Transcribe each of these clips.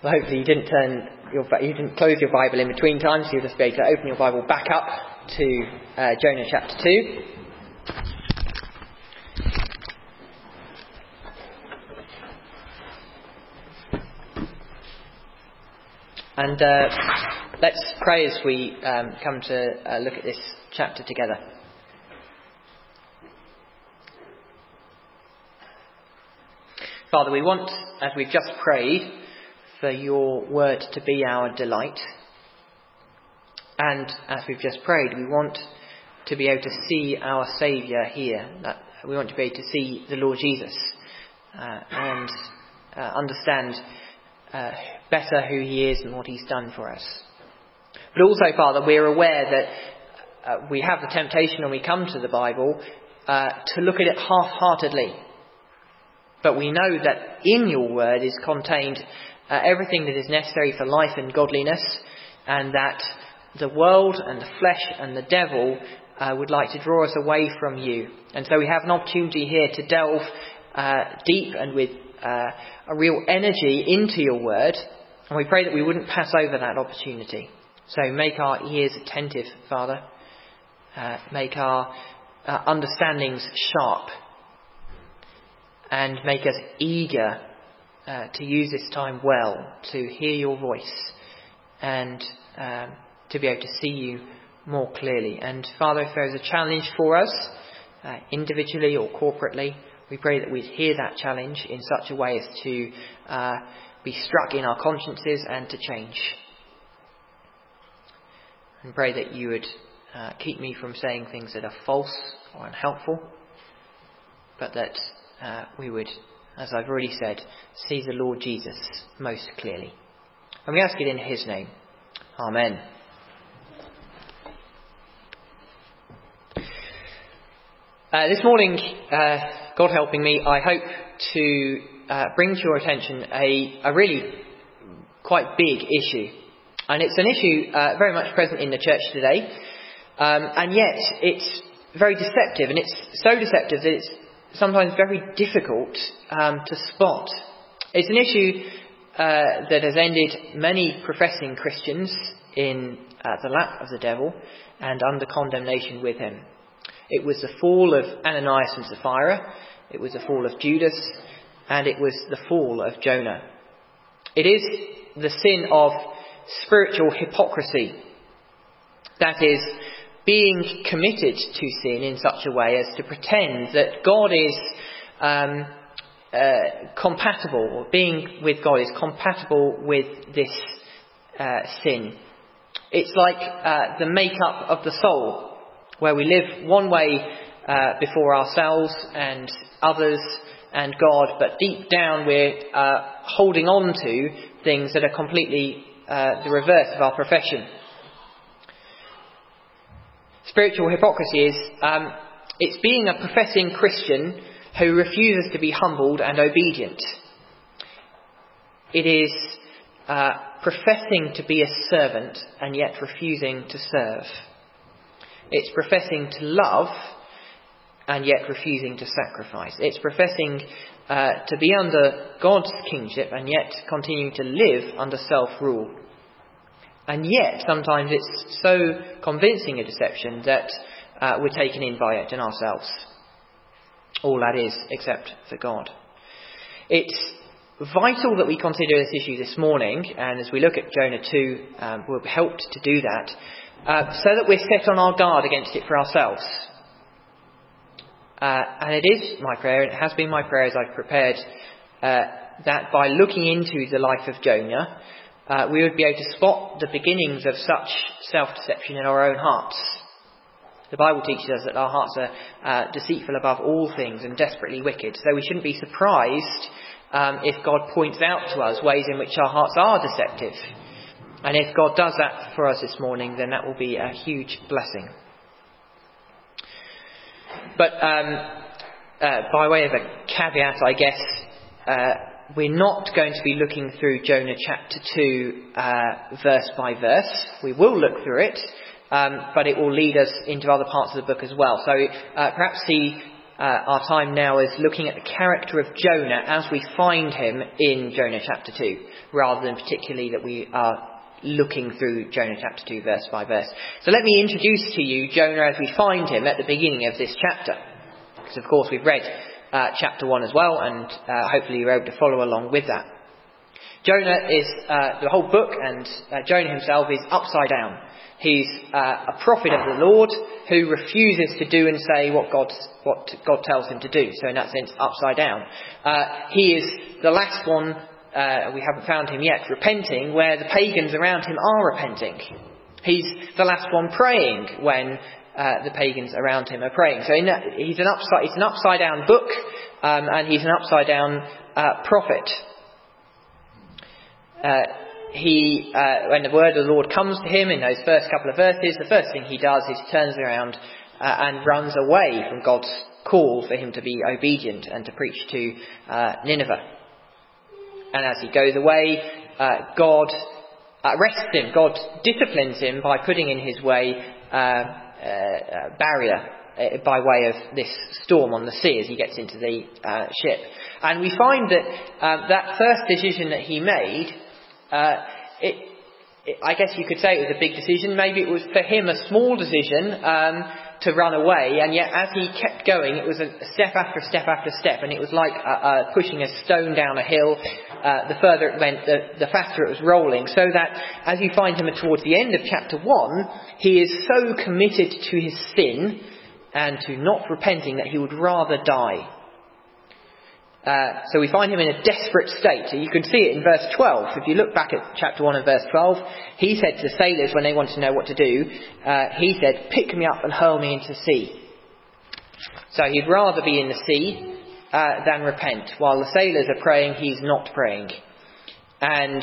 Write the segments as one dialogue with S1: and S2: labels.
S1: Well, hopefully you didn't close your Bible in between times, so you'll just be able to open your Bible back up to Jonah chapter 2. And let's pray as we come to look at this chapter together. Father, we want, as we've just prayed, for your word to be our delight. And as we've just prayed, we want to be able to see our Saviour here. That we want to be able to see the Lord Jesus and understand better who he is and what he's done for us. But also, Father, we're aware that we have the temptation when we come to the Bible to look at it half-heartedly. But we know that in your word is contained everything that is necessary for life and godliness, and that the world and the flesh and the devil would like to draw us away from you. And so we have an opportunity here to delve deep and with a real energy into your word, and we pray that we wouldn't pass over that opportunity. So make our ears attentive, Father. Make our understandings sharp. And make us eager to use this time well, to hear your voice and to be able to see you more clearly. And Father, if there is a challenge for us, individually or corporately, we pray that we'd hear that challenge in such a way as to be struck in our consciences and to change. And pray that you would keep me from saying things that are false or unhelpful, but that we would, as I've already said, see the Lord Jesus most clearly. And we ask it in his name. Amen. This morning, God helping me, I hope to bring to your attention a really quite big issue. And it's an issue very much present in the church today. And yet it's very deceptive. And it's so deceptive that it's sometimes very difficult to spot. It's an issue that has ended many professing Christians in the lap of the devil and under condemnation with him. It was the fall of Ananias and Sapphira, it was the fall of Judas, and it was the fall of Jonah. It is the sin of spiritual hypocrisy. That is, being committed to sin in such a way as to pretend that God is compatible, or being with God is compatible with this sin. It's like the make-up of the soul, where we live one way before ourselves and others and God, but deep down we're holding on to things that are completely the reverse of our profession. Spiritual hypocrisy is it's being a professing Christian who refuses to be humbled and obedient. It is professing to be a servant and yet refusing to serve. It's professing to love and yet refusing to sacrifice. It's professing to be under God's kingship and yet continuing to live under self-rule. And yet, sometimes it's so convincing a deception that we're taken in by it and ourselves. All that is, except for God. It's vital that we consider this issue this morning, and as we look at Jonah 2, we'll be helped to do that, so that we're set on our guard against it for ourselves. And it is my prayer, it has been my prayer as I've prepared, that by looking into the life of Jonah, we would be able to spot the beginnings of such self-deception in our own hearts. The Bible teaches us that our hearts are deceitful above all things and desperately wicked. So we shouldn't be surprised if God points out to us ways in which our hearts are deceptive. And if God does that for us this morning, then that will be a huge blessing. But by way of a caveat, I guess, we're not going to be looking through Jonah chapter 2 verse by verse. We will look through it, but it will lead us into other parts of the book as well. So perhaps see our time now is looking at the character of Jonah as we find him in Jonah chapter 2, rather than particularly that we are looking through Jonah chapter 2 verse by verse. So let me introduce to you Jonah as we find him at the beginning of this chapter. Because of course we've read chapter 1 as well, and hopefully you're able to follow along with that. Jonah is the whole book, and Jonah himself is upside down. He's a prophet of the Lord who refuses to do and say what God tells him to do. So in that sense, upside down. He is the last one, we haven't found him yet, repenting where the pagans around him are repenting. He's the last one praying when the pagans around him are praying. So it's an upside down book, and he's an upside down prophet. When the word of the Lord comes to him in those first couple of verses, the first thing he does is turns around and runs away from God's call for him to be obedient and to preach to Nineveh. And as he goes away, God arrests him. God disciplines him by putting in his way a barrier by way of this storm on the sea as he gets into the ship. And we find that that first decision that he made, I guess you could say it was a big decision. Maybe it was for him a small decision to run away, and yet as he kept going, it was a step after step after step, and it was like pushing a stone down a hill. The further it went, the faster it was rolling, so that as you find him towards the end of chapter 1, he is so committed to his sin and to not repenting that he would rather die. So we find him in a desperate state. You can see it in verse 12. If you look back at chapter 1 and verse 12, he said to the sailors when they wanted to know what to do, he said, "Pick me up and hurl me into the sea." So he'd rather be in the sea than repent. While the sailors are praying, he's not praying. And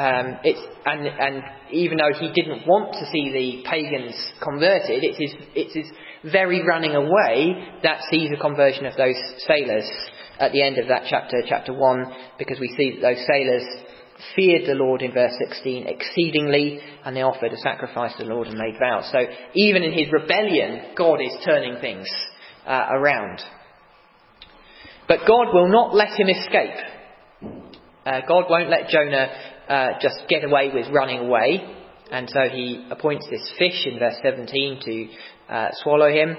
S1: even though he didn't want to see the pagans converted, it's his very running away that sees a conversion of those sailors at the end of that chapter 1, because we see that those sailors feared the Lord in verse 16 exceedingly, and they offered a sacrifice to the Lord and made vows. So even in his rebellion, God is turning things around. But God will not let him escape. God won't let Jonah just get away with running away, and so he appoints this fish in verse 17 to swallow him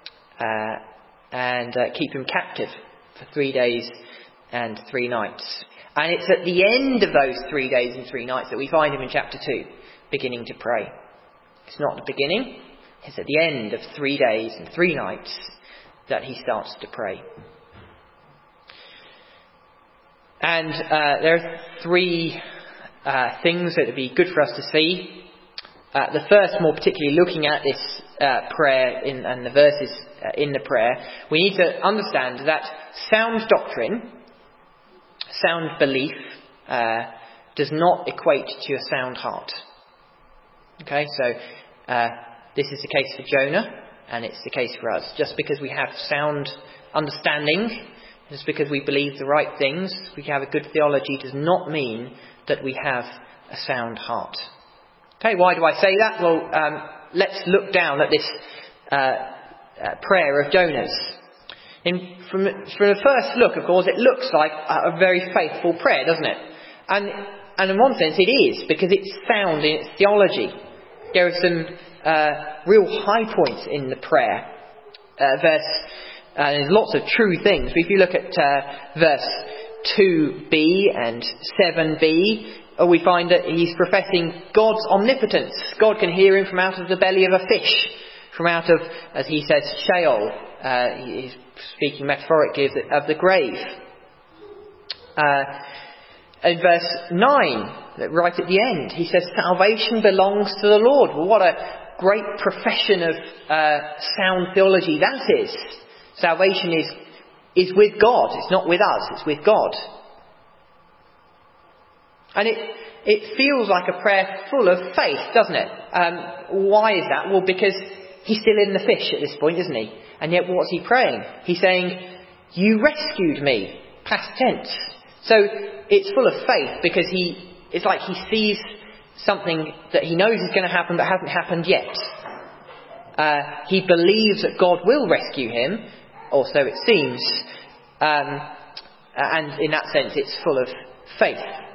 S1: and keep him captive for 3 days and 3 nights. And it's at the end of those 3 days and 3 nights that we find him in chapter 2, beginning to pray. It's not the beginning, it's at the end of 3 days and 3 nights that he starts to pray. And there are 3 things that would be good for us to see. The first, more particularly looking at this prayer and the verses in the prayer, we need to understand that sound doctrine, sound belief, does not equate to a sound heart. Okay, so this is the case for Jonah, and it's the case for us. Just because we have sound understanding, just because we believe the right things, we have a good theology, does not mean that we have a sound heart. Okay, why do I say that? Well, let's look down at this prayer of Jonah's. From the first look, of course, it looks like a very faithful prayer, doesn't it? And in one sense it is, because it's sound in its theology. There are some real high points in the prayer. There's lots of true things. If you look at verse 2b and 7b, we find that he's professing God's omnipotence. God can hear him from out of the belly of a fish, from out of, as he says, Sheol. He's speaking metaphorically of the grave. In verse 9, right at the end, he says, "Salvation belongs to the Lord." Well, what a great profession of sound theology that is. Salvation is with God. It's not with us, it's with God. And it feels like a prayer full of faith, doesn't it? Why is that? Well, because he's still in the fish at this point, isn't he? And yet what's he praying? He's saying, "You rescued me," past tense. So it's full of faith because it's like he sees something that he knows is going to happen but hasn't happened yet. He believes that God will rescue him, or so it seems. And in that sense, it's full of faith.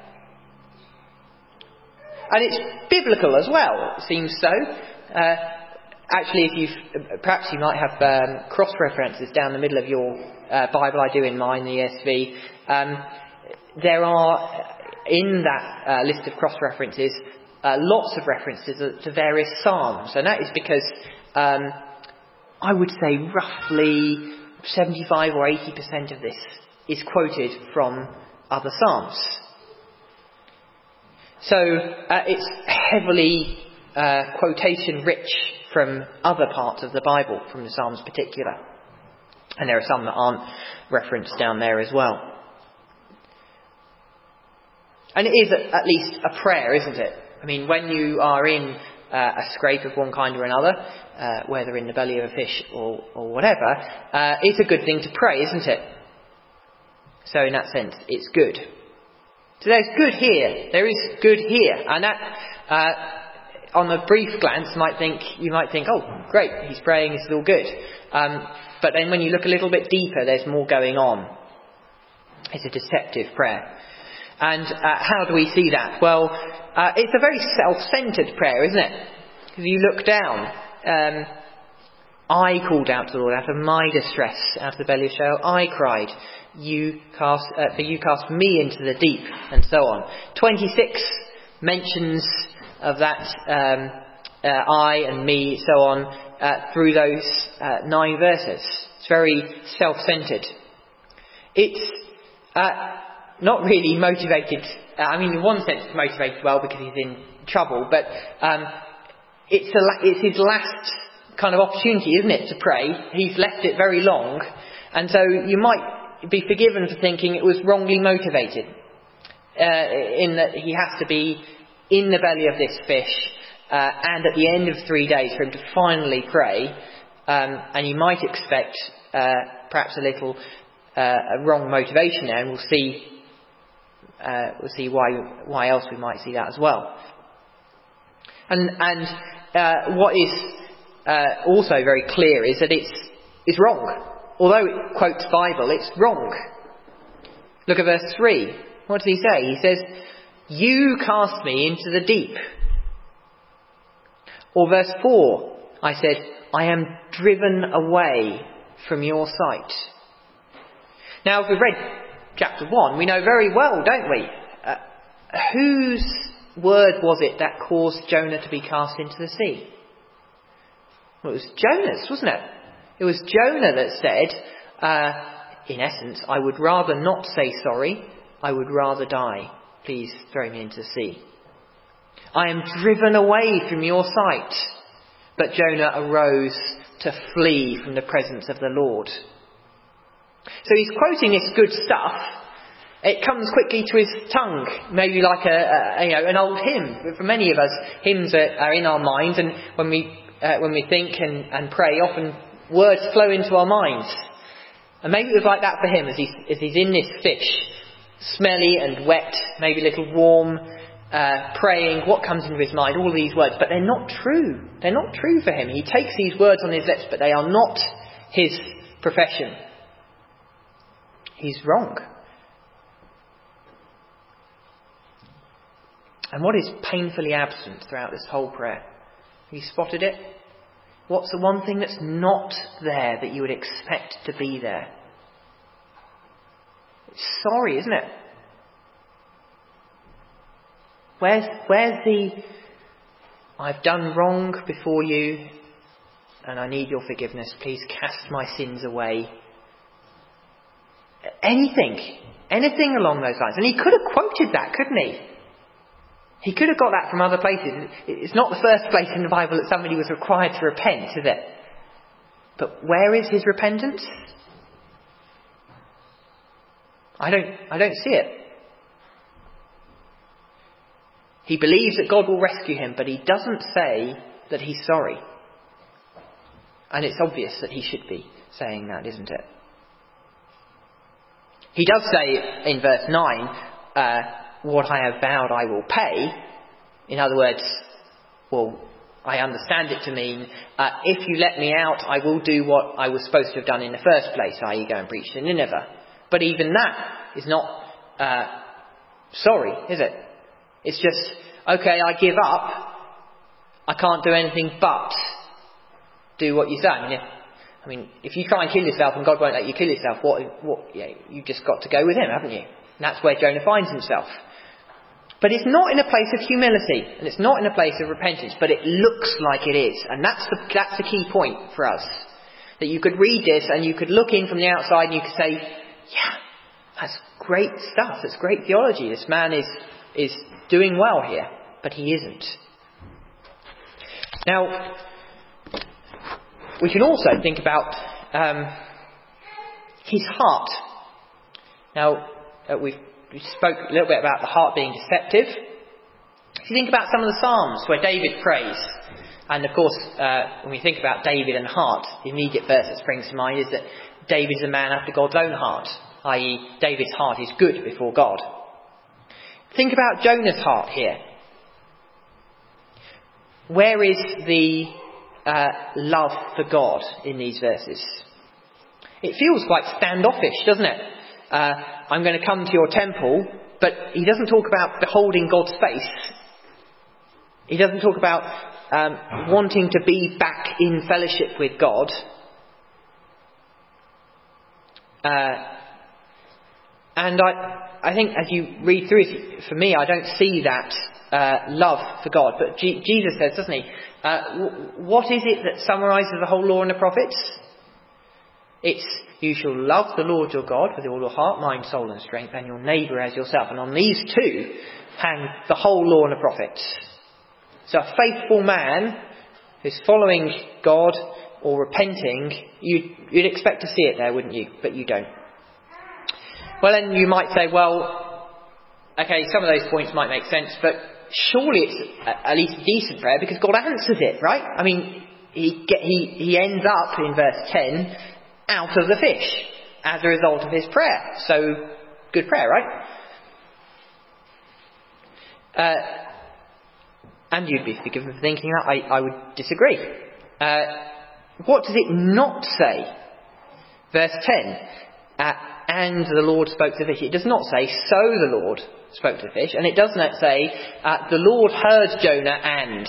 S1: And it's biblical as well, it seems so. Actually, perhaps you might have cross-references down the middle of your Bible. I do in mine, the ESV. There are, in that list of cross-references, lots of references to various psalms. And that is because I would say roughly 75 or 80% of this is quoted from other psalms. So it's heavily quotation rich from other parts of the Bible, from the Psalms in particular. And there are some that aren't referenced down there as well. And it is at least a prayer, isn't it? I mean, when you are in a scrape of one kind or another, whether in the belly of a fish or whatever, it's a good thing to pray, isn't it? So in that sense, it's good. So there's good here. There is good here. And that, on a brief glance, you might think, oh, great, he's praying, this is all good. But then when you look a little bit deeper, there's more going on. It's a deceptive prayer. And how do we see that? Well, it's a very self-centred prayer, isn't it? Because you look down. I called out to the Lord out of my distress, out of the belly of Sheol. I cried. For you cast me into the deep, and so on. 26 mentions of that I and me, so on, through those 9 verses. It's very self-centred. It's not really motivated. In one sense, it's motivated well because he's in trouble, but it's his last kind of opportunity, isn't it, to pray? He's left it very long, and so you might be forgiven for thinking it was wrongly motivated, in that he has to be in the belly of this fish, and at the end of 3 days for him to finally pray, and you might expect perhaps a little wrong motivation there, and we'll see why else we might see that as well. And what is also very clear is that it's wrong. Although it quotes Bible, it's wrong. Look at verse 3. What does he say? He says, you cast me into the deep. Or verse 4, I said, I am driven away from your sight. Now, if we've read chapter 1, we know very well, don't we? Whose word was it that caused Jonah to be cast into the sea? Well, it was Jonah's, wasn't it? It was Jonah that said, in essence, I would rather not say sorry, I would rather die. Please throw me into the sea. I am driven away from your sight. But Jonah arose to flee from the presence of the Lord. So he's quoting this good stuff. It comes quickly to his tongue, maybe like an old hymn. For many of us, hymns are in our minds, and when we think and pray, often words flow into our minds. And maybe it was like that for him as he's in this fish, smelly and wet, maybe a little warm, praying. What comes into his mind? All these words, but they're not true. They're not true for him. He takes these words on his lips, but they are not his profession. He's wrong. And what is painfully absent throughout this whole prayer? Have you spotted it? What's the one thing that's not there that you would expect to be there? It's sorry, isn't it? Where's the I've done wrong before you and I need your forgiveness. Please cast my sins away. Anything along those lines. And he could have quoted that, couldn't he? He could have got that from other places. It's not the first place in the Bible that somebody was required to repent, is it? But where is his repentance? I don't see it. He believes that God will rescue him, but he doesn't say that he's sorry. And it's obvious that he should be saying that, isn't it? He does say in verse 9, what I have vowed I will pay. In other words, well, I understand it to mean, if you let me out, I will do what I was supposed to have done in the first place, i.e. go and preach to Nineveh. But even that is not sorry, is it? It's just, okay, I give up. I can't do anything but do what you say. I mean, if you try and kill yourself and God won't let you kill yourself, you've just got to go with him, haven't you? And that's where Jonah finds himself. But it's not in a place of humility, and it's not in a place of repentance, but it looks like it is. And that's the key point for us. That you could read this and you could look in from the outside and you could say, yeah, that's great stuff, that's great theology. This man is doing well here, but he isn't. Now, we can also think about his heart. Now, we spoke a little bit about the heart being deceptive. If you think about some of the Psalms where David prays, and of course, when we think about David and heart, the immediate verse that springs to mind is that David's a man after God's own heart, i.e. David's heart is good before God. Think about Jonah's heart here. Where is the love for God in these verses? It feels quite standoffish, doesn't it? I'm going to come to your temple, but he doesn't talk about beholding God's face. He doesn't talk about wanting to be back in fellowship with God. And I think as you read through it, for me, I don't see that love for God. But Jesus says, doesn't he, what is it that summarises the whole law and the prophets? It's, you shall love the Lord your God with all your heart, mind, soul and strength, and your neighbour as yourself. And on these two hang the whole law and the prophets. So a faithful man who's following God or repenting, you'd expect to see it there, wouldn't you? But you don't. Well, then you might say, well, okay, some of those points might make sense, but surely it's at least a decent prayer because God answers it, right? I mean, he ends up in verse 10 out of the fish as a result of his prayer. So, good prayer, right? And you'd be forgiven for thinking that. I would disagree. What does it not say? Verse 10. And the Lord spoke to the fish. It does not say, so the Lord spoke to the fish. And it does not say, the Lord heard Jonah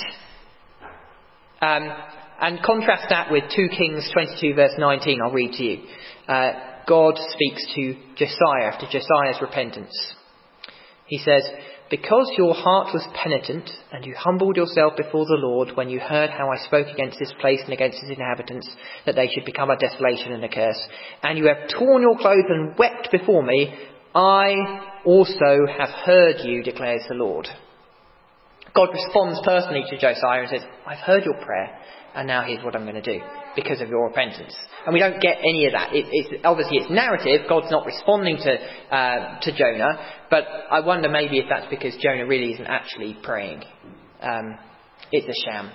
S1: and contrast that with 2 Kings 22 verse 19. I'll read to you. God speaks to Josiah after Josiah's repentance. He says, because your heart was penitent and you humbled yourself before the Lord when you heard how I spoke against this place and against its inhabitants, that they should become a desolation and a curse, and you have torn your clothes and wept before me, I also have heard you, declares the Lord. God responds personally to Josiah and says, I've heard your prayer, and now here's what I'm going to do because of your repentance. And we don't get any of that. Obviously it's narrative. God's not responding to Jonah, but I wonder maybe if that's because Jonah really isn't actually praying. It's a sham.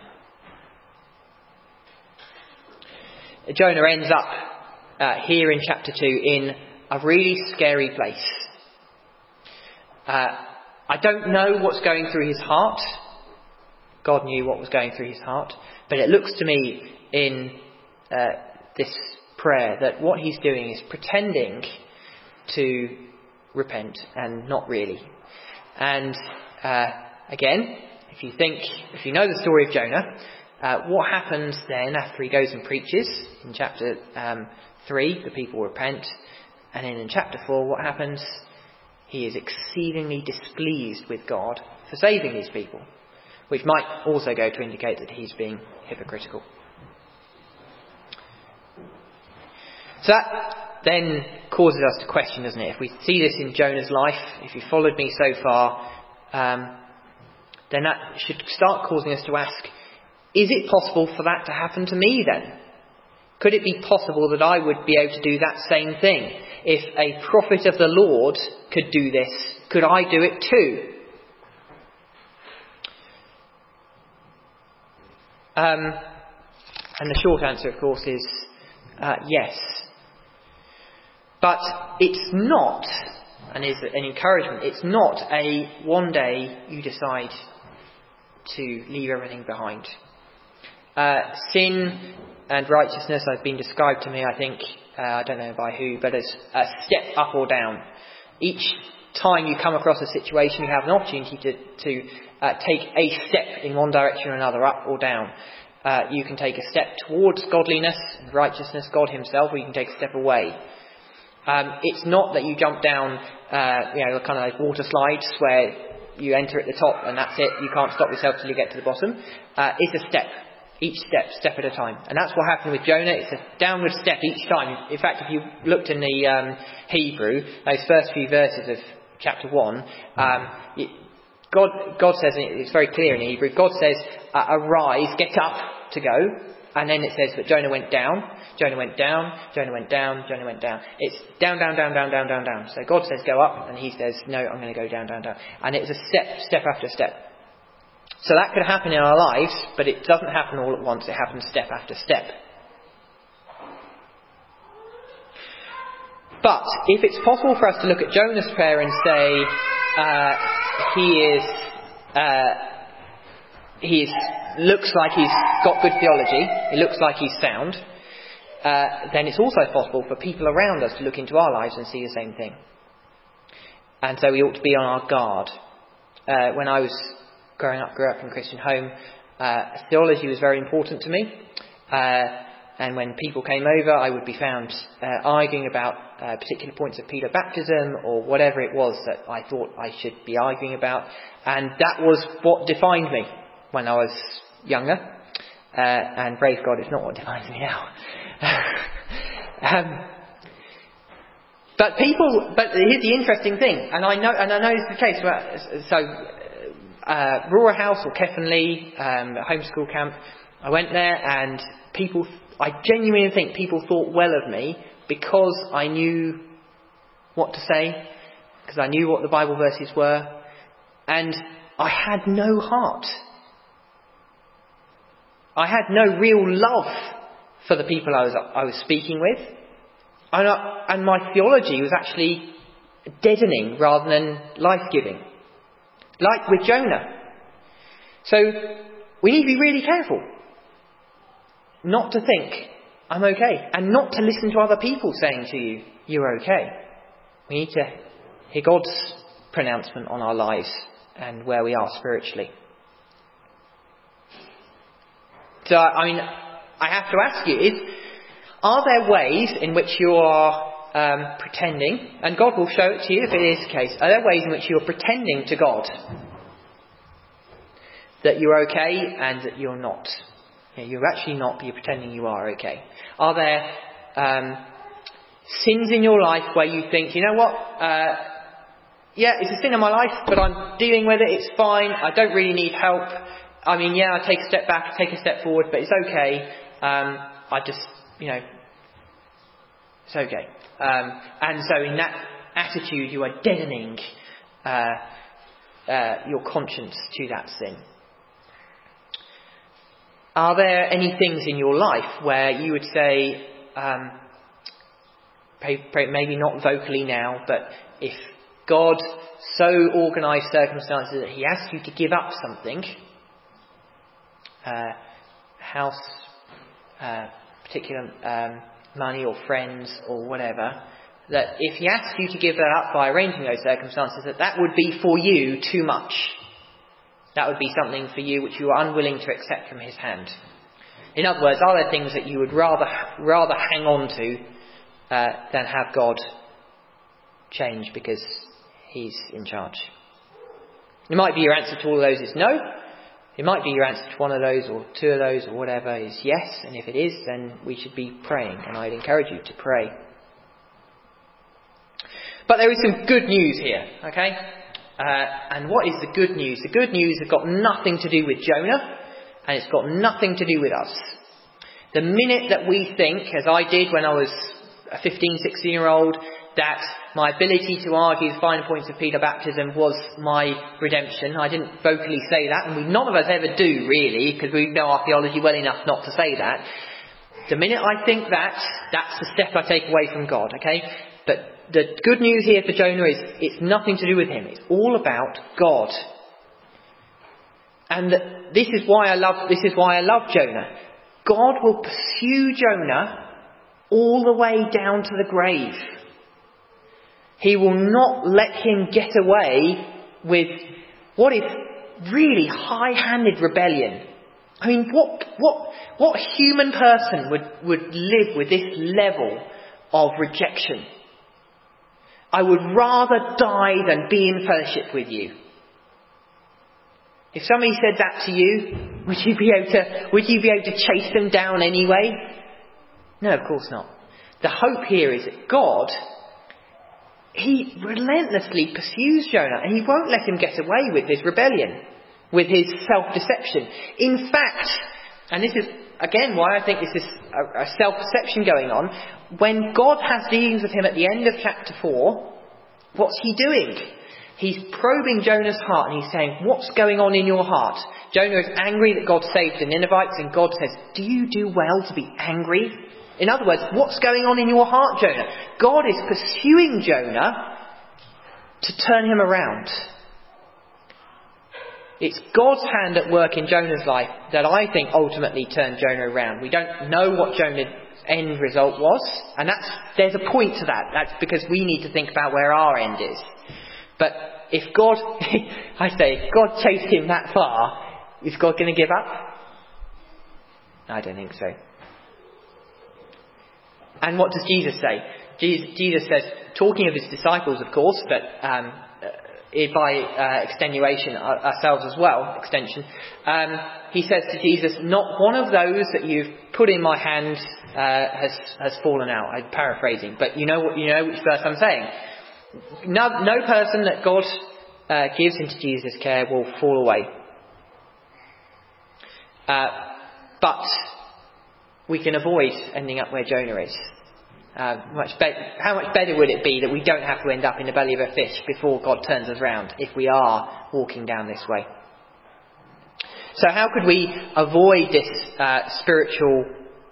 S1: Jonah ends up here in chapter 2 in a really scary place. I don't know what's going through his heart. God knew what was going through his heart. But it looks to me in this prayer that what he's doing is pretending to repent and not really. And again, if you know the story of Jonah, what happens then after he goes and preaches? In chapter 3, the people repent. And then in chapter 4, what happens? He is exceedingly displeased with God for saving these people, which might also go to indicate that he's being hypocritical. So that then causes us to question, doesn't it? If we see this in Jonah's life, if you followed me so far, then that should start causing us to ask, is it possible for that to happen to me then? Could it be possible that I would be able to do that same thing? If a prophet of the Lord could do this, could I do it too? And the short answer, of course, is yes. But it's not, and is an encouragement, it's not a one day you decide to leave everything behind. Sin and righteousness have been described to me, I think, I don't know by who, but as a step up or down. Each time you come across a situation, you have an opportunity to take a step in one direction or another, up or down. You can take a step towards godliness and righteousness, God himself, or you can take a step away. It's not that you jump down, kind of like water slides where you enter at the top and that's it. You can't stop yourself till you get to the bottom. It's a step. Each step at a time. And that's what happened with Jonah. It's a downward step each time. In fact, if you looked in the Hebrew, those first few verses of chapter 1, God says, it's very clear in Hebrew, God says, arise, get up to go. And then it says that Jonah went down, Jonah went down, Jonah went down, Jonah went down. It's down, down, down, down, down, down, down. So God says go up, and he says, no, I'm going to go down, down, down. And it's a step after step. So that could happen in our lives, but it doesn't happen all at once. It happens step after step. But if it's possible for us to look at Jonah's prayer and say he looks like he's got good theology, he looks like he's sound, then it's also possible for people around us to look into our lives and see the same thing. And so we ought to be on our guard. When I was grew up in a Christian home, theology was very important to me. And when people came over, I would be found arguing about particular points of Peter baptism or whatever it was that I thought I should be arguing about. And that was what defined me when I was younger. And praise God, it's not what defines me now. But here's the interesting thing, and I know it's the case. So, Roar House or Kefenlee, homeschool camp, I went there, and I genuinely think people thought well of me because I knew what to say, because I knew what the Bible verses were, and I had no heart. I had no real love for the people I was speaking with, and my theology was actually deadening rather than life-giving, like with Jonah. So we need to be really careful not to think I'm okay, and not to listen to other people saying to you you're okay. We need to hear God's pronouncement on our lives and where we are spiritually. So, I have to ask you, are there ways in which you are pretending, and God will show it to you if it is the case, are there ways in which you are pretending to God that you're okay and that you're not? You're actually not, but you're pretending you are okay. Are there sins in your life where you think, you know what, it's a sin in my life, but I'm dealing with it, it's fine, I don't really need help. I take a step back, take a step forward, but it's okay. It's okay. And so in that attitude, you are deadening your conscience to that sin. Are there any things in your life where you would say, maybe not vocally now, but if God so organised circumstances that he asked you to give up something, house, particular money or friends or whatever, that if he asked you to give that up by arranging those circumstances, that would be for you too much. That would be something for you which you are unwilling to accept from his hand. In other words, are there things that you would rather hang on to than have God change because he's in charge? It might be your answer to all of those is no. It might be your answer to one of those or two of those or whatever is yes. And if it is, then we should be praying. And I'd encourage you to pray. But there is some good news here, okay? And what is the good news? The good news has got nothing to do with Jonah, and it's got nothing to do with us. The minute that we think, as I did when I was a 15, 16-year-old, that my ability to argue the fine points of Peter baptism was my redemption. I didn't vocally say that, and none of us ever do, really, because we know our theology well enough not to say that. The minute I think that, that's the step I take away from God, okay? But the good news here for Jonah is it's nothing to do with him. It's all about God. And this is why I love Jonah. God will pursue Jonah all the way down to the grave. He will not let him get away with what is really high-handed rebellion. I mean, what human person would live with this level of rejection? I would rather die than be in fellowship with you. If somebody said that to you, would you be able to chase them down anyway? No, of course not. The hope here is that God, he relentlessly pursues Jonah, and he won't let him get away with his rebellion, with his self-deception. In fact, and this is again why I think this is a self-deception going on, when God has dealings with him at the end of chapter 4, what's he doing? He's probing Jonah's heart, and he's saying, what's going on in your heart? Jonah is angry that God saved the Ninevites, and God says, do you do well to be angry? In other words, what's going on in your heart, Jonah? God is pursuing Jonah to turn him around. It's God's hand at work in Jonah's life that I think ultimately turned Jonah around. We don't know what Jonah's end result was, and there's a point to that. That's because we need to think about where our end is. But if God, if God chased him that far, is God going to give up? I don't think so. And what does Jesus say? Jesus says, talking of his disciples, of course, but by extenuation, ourselves as well, extension, he says to Jesus, not one of those that you've put in my hand has fallen out. I'm paraphrasing, but you know which verse I'm saying. No person that God gives into Jesus' care will fall away. But we can avoid ending up where Jonah is. How much better would it be that we don't have to end up in the belly of a fish before God turns us around if we are walking down this way? So how could we avoid this spiritual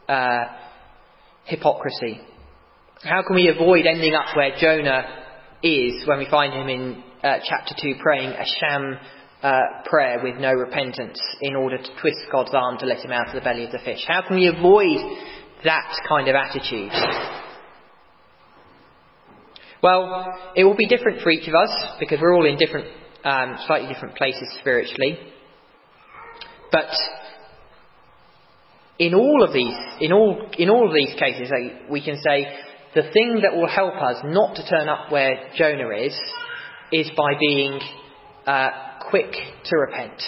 S1: hypocrisy? How can we avoid ending up where Jonah is when we find him in chapter 2 praying a sham prayer with no repentance in order to twist God's arm to let him out of the belly of the fish? How can we avoid that kind of attitude? Well, it will be different for each of us because we're all in different, slightly different places spiritually. But in all of these cases, we can say the thing that will help us not to turn up where Jonah is by being quick to repent.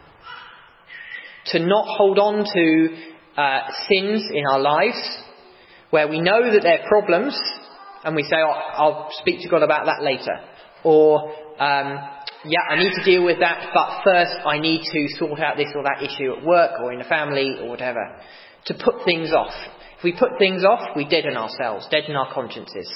S1: To not hold on to sins in our lives where we know that they're problems and we say, I'll speak to God about that later. Or, I need to deal with that, but first I need to sort out this or that issue at work or in the family or whatever. To put things off. If we put things off, we deaden ourselves, deaden our consciences.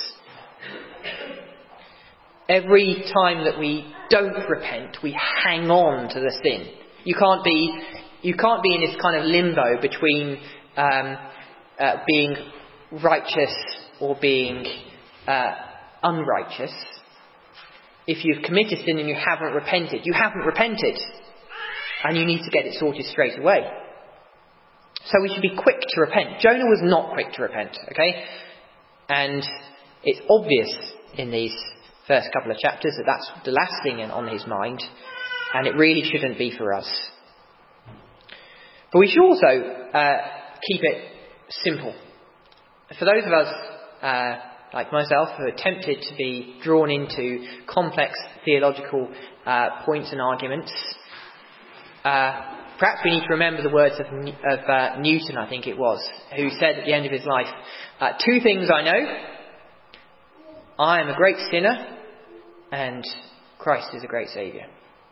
S1: Every time that we don't repent, we hang on to the sin. You can't be in this kind of limbo between being righteous or being unrighteous. If you've committed sin and you haven't repented, and you need to get it sorted straight away. So we should be quick to repent. Jonah was not quick to repent, okay? And it's obvious in these first couple of chapters that that's the last thing on his mind, and it really shouldn't be for us. But we should also keep it simple. For those of us, like myself, who are tempted to be drawn into complex theological points and arguments, perhaps we need to remember the words of Newton, I think it was, who said at the end of his life, 2 things I know. I am a great sinner, and Christ is a great Saviour.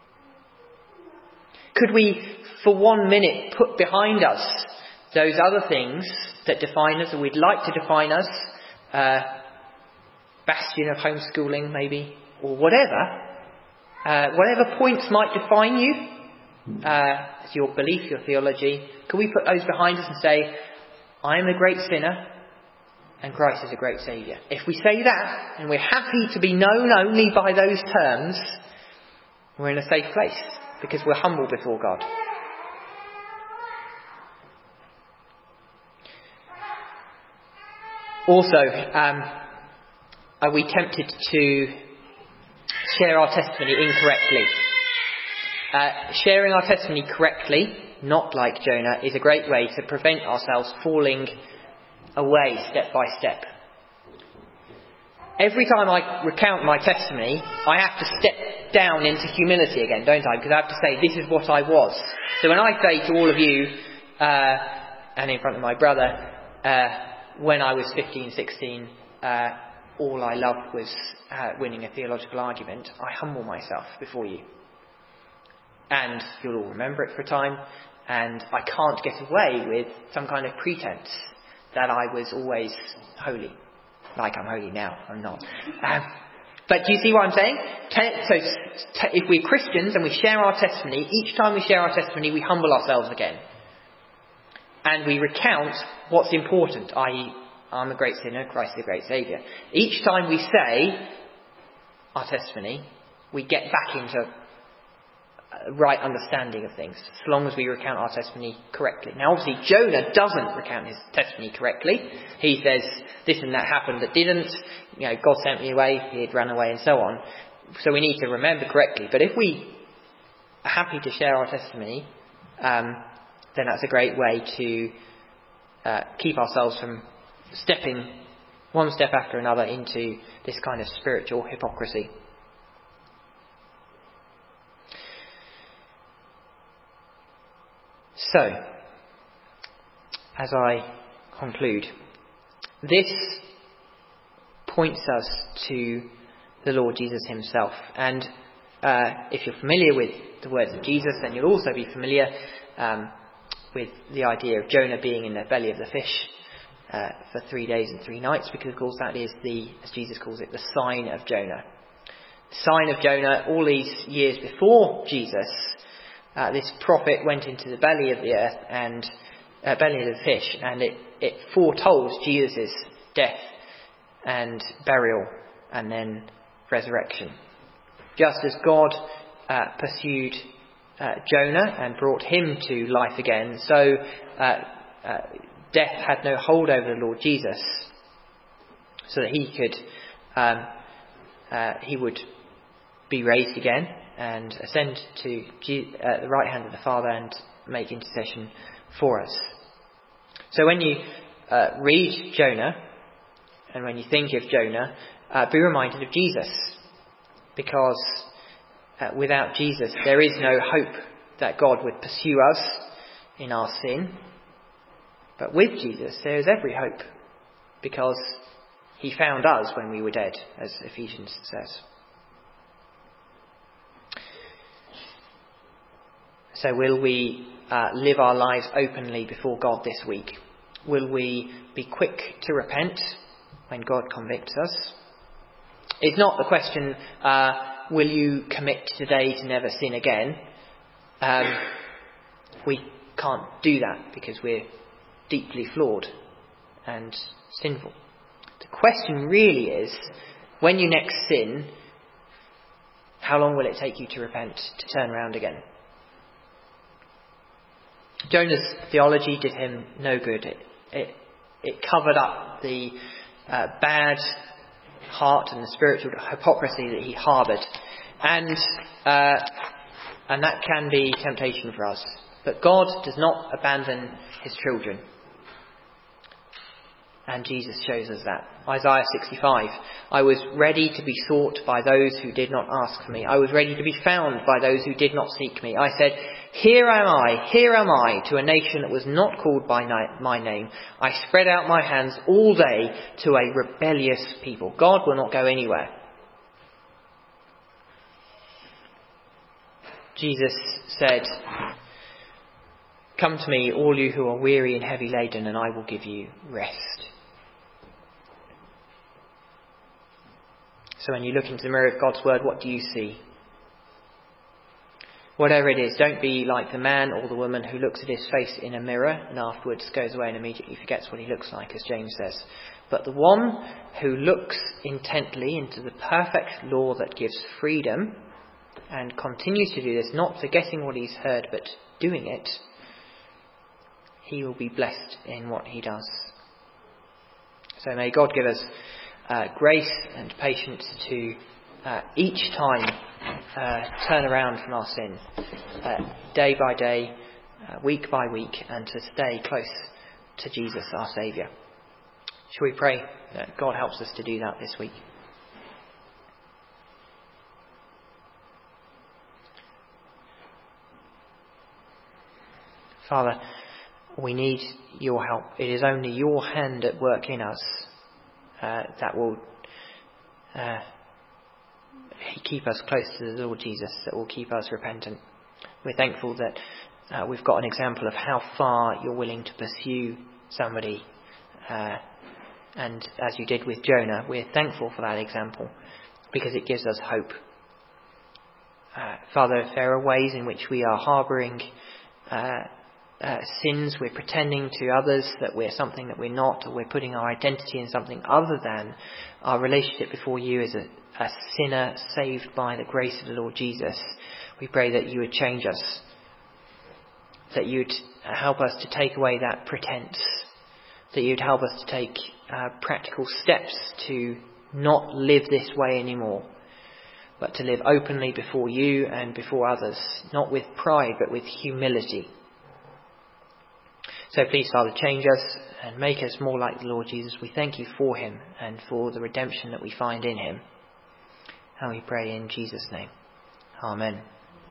S1: Could we, for 1 minute, put behind us those other things that define us, or we'd like to define us, bastion of homeschooling maybe, or whatever points might define you, your belief, your theology, could we put those behind us and say, I am a great sinner and Christ is a great Saviour? If we say that, and we're happy to be known only by those terms, we're in a safe place, because we're humble before God. Also, are we tempted to share our testimony incorrectly? Sharing our testimony correctly, not like Jonah, is a great way to prevent ourselves falling away step by step. Every time I recount my testimony, I have to step down into humility again, don't I? Because I have to say, this is what I was. So when I say to all of you, and in front of my brother, when I was 15, 16, all I loved was winning a theological argument, I humble myself before you. And you'll all remember it for a time, and I can't get away with some kind of pretense that I was always holy. Like I'm holy now, I'm not. But do you see what I'm saying? If we're Christians and we share our testimony, each time we share our testimony, we humble ourselves again. And we recount what's important, i.e., I'm a great sinner, Christ is a great saviour. Each time we say our testimony, we get back into a right understanding of things, as long as we recount our testimony correctly. Now, obviously, Jonah doesn't recount his testimony correctly. He says, this and that happened that didn't. God sent me away, he had run away, and so on. So we need to remember correctly. But if we are happy to share our testimony, then that's a great way to keep ourselves from stepping one step after another into this kind of spiritual hypocrisy. So, as I conclude, this points us to the Lord Jesus himself. And if you're familiar with the words of Jesus, then you'll also be familiar with the idea of Jonah being in the belly of the fish for 3 days and 3 nights, because of course that is as Jesus calls it, the sign of Jonah. The sign of Jonah, all these years before Jesus, this prophet went into the belly of the earth and belly of the fish, and it foretold Jesus' death and burial and then resurrection. Just as God pursued Jonah and brought him to life again, so death had no hold over the Lord Jesus, so that he would be raised again and ascend to the right hand of the Father and make intercession for us. So when you read Jonah, and when you think of Jonah, be reminded of Jesus. Because without Jesus, there is no hope that God would pursue us in our sin. But with Jesus, there is every hope. Because he found us when we were dead, as Ephesians says. So will we live our lives openly before God this week? Will we be quick to repent when God convicts us? It's not the question, will you commit today to never sin again? We can't do that because we're deeply flawed and sinful. The question really is, when you next sin, how long will it take you to repent, to turn around again? Jonah's theology did him no good. It covered up the bad heart and the spiritual hypocrisy that he harboured, and that can be temptation for us. But God does not abandon his children, and Jesus shows us that. Isaiah 65, I was ready to be sought by those who did not ask for me. I was ready to be found by those who did not seek me. I said, here am I, to a nation that was not called by my name. I spread out my hands all day to a rebellious people. God will not go anywhere. Jesus said, come to me, all you who are weary and heavy laden, and I will give you rest. So when you look into the mirror of God's word, what do you see? Whatever it is, don't be like the man or the woman who looks at his face in a mirror and afterwards goes away and immediately forgets what he looks like, as James says. But the one who looks intently into the perfect law that gives freedom and continues to do this, not forgetting what he's heard but doing it, he will be blessed in what he does. So may God give us grace and patience to each time turn around from our sin, day by day, week by week, and to stay close to Jesus, our Saviour. Shall we pray that God helps us to do that this week? Father, we need your help. It is only your hand at work in us that will keep us close to the Lord Jesus, that will keep us repentant. We're thankful that we've got an example of how far you're willing to pursue somebody. And as you did with Jonah, we're thankful for that example because it gives us hope. Father, if there are ways in which we are harbouring sins, we're pretending to others that we're something that we're not, or we're putting our identity in something other than our relationship before you as a sinner saved by the grace of the Lord Jesus, we pray that you would change us, that you'd help us to take away that pretense, that you'd help us to take practical steps to not live this way anymore, but to live openly before you and before others, not with pride but with humility. So please, Father, change us and make us more like the Lord Jesus. We thank you for him and for the redemption that we find in him. And we pray in Jesus' name. Amen.